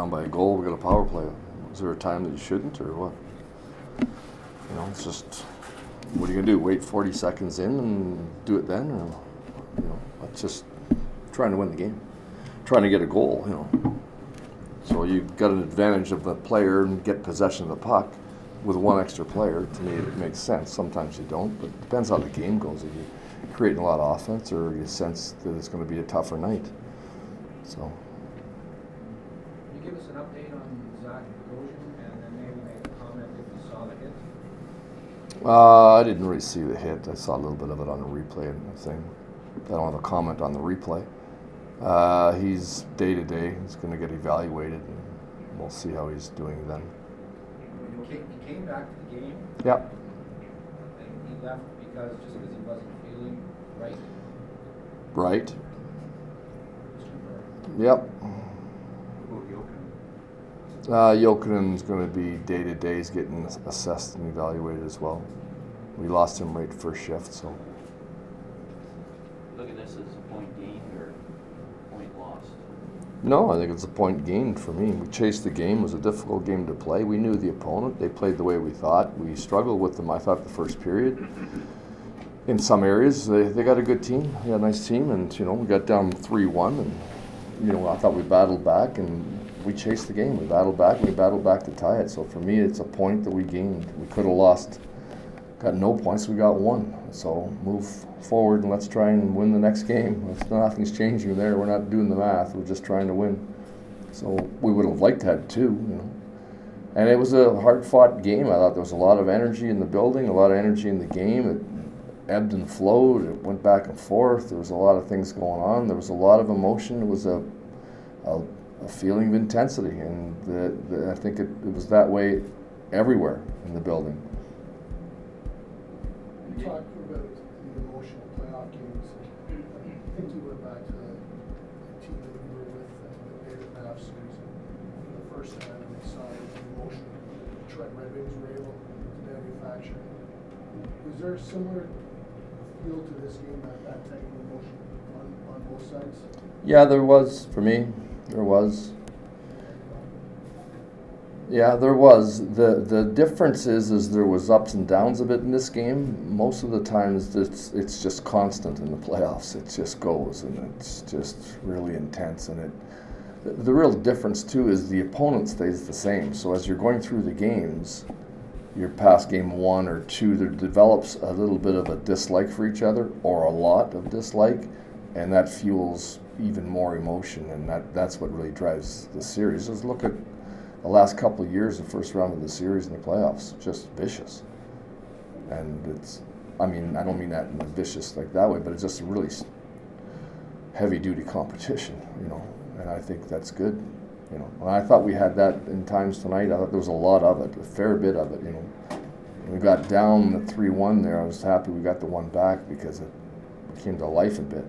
down by a goal, we got a power play. Is there a time that you shouldn't, or what? It's just, what are you going to do? Wait 40 seconds in and do it then? Or, that's just trying to win the game. Trying to get a goal, So you got an advantage of the player and get possession of the puck with one extra player. To me, it makes sense. Sometimes you don't, but it depends how the game goes. If you're creating a lot of offense or you sense that it's going to be a tougher night. So. Can you give us an update on Zach Bogosian and then maybe make a comment if you saw the hit? I didn't really see the hit. I saw a little bit of it on the replay thing. I don't have a comment on the replay. He's day to day. He's going to get evaluated, and we'll see how he's doing then. He came back to the game. Yep. And he left because he wasn't feeling right. Right. Yep. Jokinen's going to be day to day. He's getting assessed and evaluated as well. We lost him right first shift, so. Look at this as a point gained or point lost? No, I think it's a point gained for me. We chased the game. It was a difficult game to play. We knew the opponent. They played the way we thought. We struggled with them, I thought, the first period. In some areas, they got a good team. They got a nice team, and, we got down 3-1, and, I thought we battled back, and we chased the game. We battled back, and we battled back to tie it. So for me, it's a point that we gained. We could have lost, got no points. We got one. So move forward and let's try and win the next game. Nothing's changing there. We're not doing the math. We're just trying to win. So we would have liked to have two, And it was a hard-fought game. I thought there was a lot of energy in the building, a lot of energy in the game. It ebbed and flowed. It went back and forth. There was a lot of things going on. There was a lot of emotion. It was a feeling of intensity, and I think it was that way everywhere in the building. You talked about the emotional playoff games. I think you went back to the team that you were with in the Bayer playoff series. For the first time, they saw the emotion Detroit Red Wings were able to manufacture. Was there a similar feel to this game, that type of emotion on both sides? Yeah, there was, for me. There was. Yeah, there was. The difference is there was ups and downs a bit in this game. Most of the times it's just constant in the playoffs. It just goes, and it's just really intense. And the real difference too is the opponent stays the same. So as you're going through the games, you're past game 1 or 2, there develops a little bit of a dislike for each other, or a lot of dislike, and that fuels even more emotion, and that's what really drives the series. Just look at the last couple of years, the first round of the series in the playoffs, just vicious. And I don't mean that in a vicious like that way, but it's just a really heavy-duty competition, and I think that's good, And I thought we had that in times tonight. I thought there was a lot of it, a fair bit of it, When we got down the 3-1 there, I was happy we got the one back because it came to life a bit,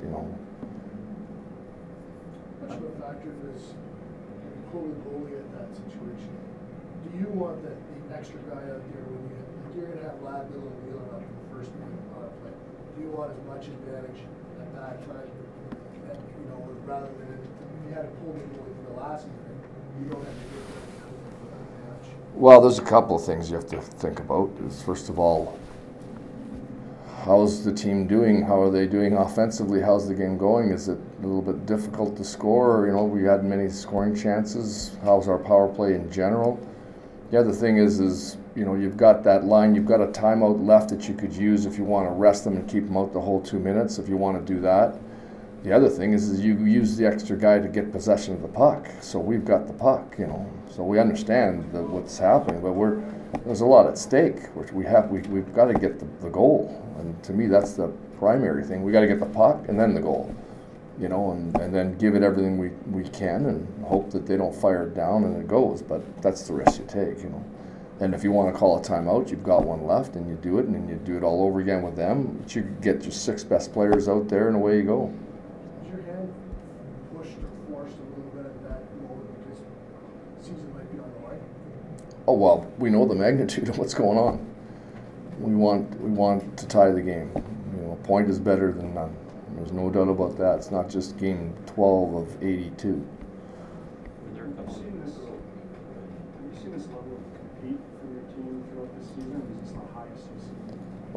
Much of a factor is pulling the goalie at that situation. Do you want the extra guy out there when you're going to have Ladville and Wheeler up in the first minute of the power play? Do you want as much advantage at that time, rather than if you had to pull the goalie for the last minute, you don't have to get there for that match? Well, there's a couple of things you have to think about. First of all, how's the team doing? How are they doing offensively? How's the game going? Is it a little bit difficult to score? We had many scoring chances. How's our power play in general? The other thing is you've got that line. You've got a timeout left that you could use if you want to rest them and keep them out the whole 2 minutes, if you want to do that. The other thing is you use the extra guy to get possession of the puck. So we've got the puck, So we understand what's happening, but there's a lot at stake. We've got to get the goal, and to me that's the primary thing. We got to get the puck and then the goal, and then give it everything we can and hope that they don't fire it down and it goes. But that's the risk you take, And if you want to call a timeout, you've got one left, and you do it, and then you do it all over again with them. But you get your 6 best players out there, and away you go. Is your hand pushed or forced a little bit at that moment because the season might be on the line? Oh well, we know the magnitude of what's going on. We want to tie the game. A point is better than none. There's no doubt about that. It's not just game 12 of 82. Were there a couple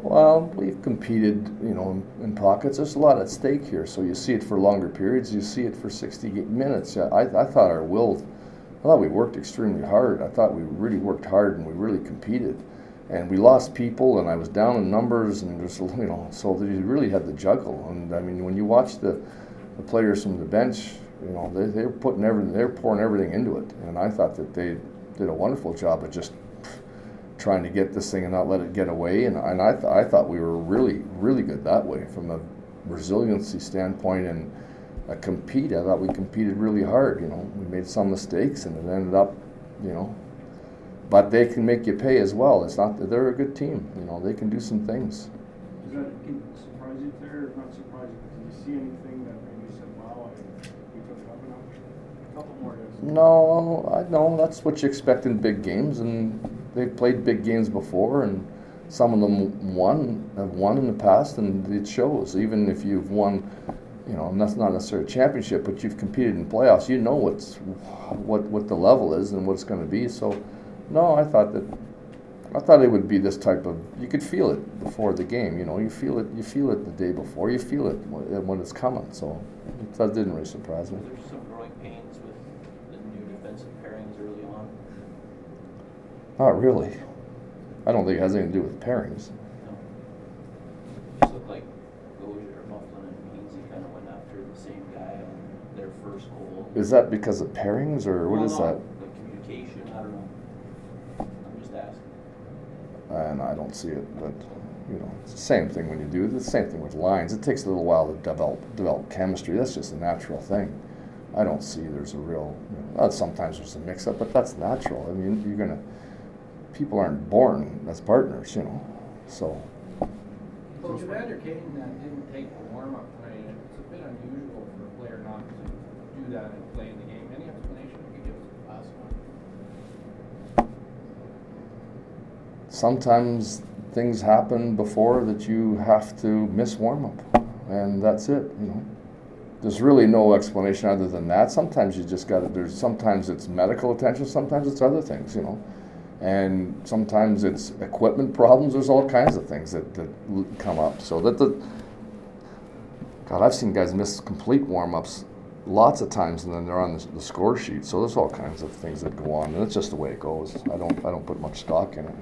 Well, we've competed, in pockets. There's a lot at stake here, so you see it for longer periods. You see it for 60 minutes. Yeah, I thought I thought we worked extremely hard. I thought we really worked hard and we really competed. And we lost people, and I was down in numbers, and there's, so you really had to juggle. And I mean, when you watch the players from the bench, they're putting everything, they're pouring everything into it. And I thought that they did a wonderful job of just trying to get this thing and not let it get away. And I thought we were really, really good that way from a resiliency standpoint and a compete. I thought we competed really hard. We made some mistakes, and it ended up, But they can make you pay as well. It's not that they're a good team. They can do some things. Does that surprise you there, or not surprise you? Did you see anything that made you say, "Wow, we took it up a notch"? A couple more days. No, that's what you expect in big games, and they've played big games before, and some of them have won in the past, and it shows. Even if you've won, and that's not necessarily a championship, but you've competed in playoffs, what the level is and what it's going to be. So, no, I thought it would be this type of. You could feel it before the game. You feel it the day before. You feel it when it's coming. So that didn't really surprise me. There's some growing pains with the new defensive pairings early on. Not really. I don't think it has anything to do with pairings. No. Just looked like Gauger, Mufflin, and Hainsey kind of went after the same guy on their first goal. Is that because of pairings, or what is that? The communication, I don't know. I'm just asking. And I don't see it, but it's the same thing when you do. It's the same thing with lines. It takes a little while to develop chemistry. That's just a natural thing. I don't see there's a real. Sometimes there's a mix-up, but that's natural. I mean, people aren't born as partners, So. Coach, Evander Kane didn't take the warm-up tonight. It's a bit unusual for a player not to do that and play in the game. Any explanation you could give us last one? Sometimes things happen before that you have to miss warm-up, and that's it. There's really no explanation other than that. Sometimes you just got to. Sometimes it's medical attention. Sometimes it's other things. And sometimes it's equipment problems. There's all kinds of things that come up. So God, I've seen guys miss complete warm-ups lots of times, and then they're on the score sheet. So there's all kinds of things that go on, and it's just the way it goes. I don't put much stock in it.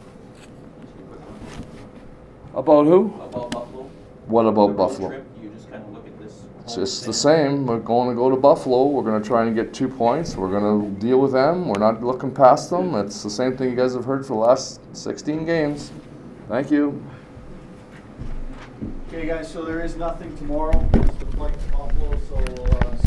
About who? About Buffalo? What about Buffalo? Trip, you just kind of look at this. It's just the same. We're going to go to Buffalo. We're going to try and get 2 points. We're going to deal with them. We're not looking past them. It's the same thing you guys have heard for the last 16 games. Thank you. Okay, guys, so there is nothing tomorrow. It's the flight to Buffalo, so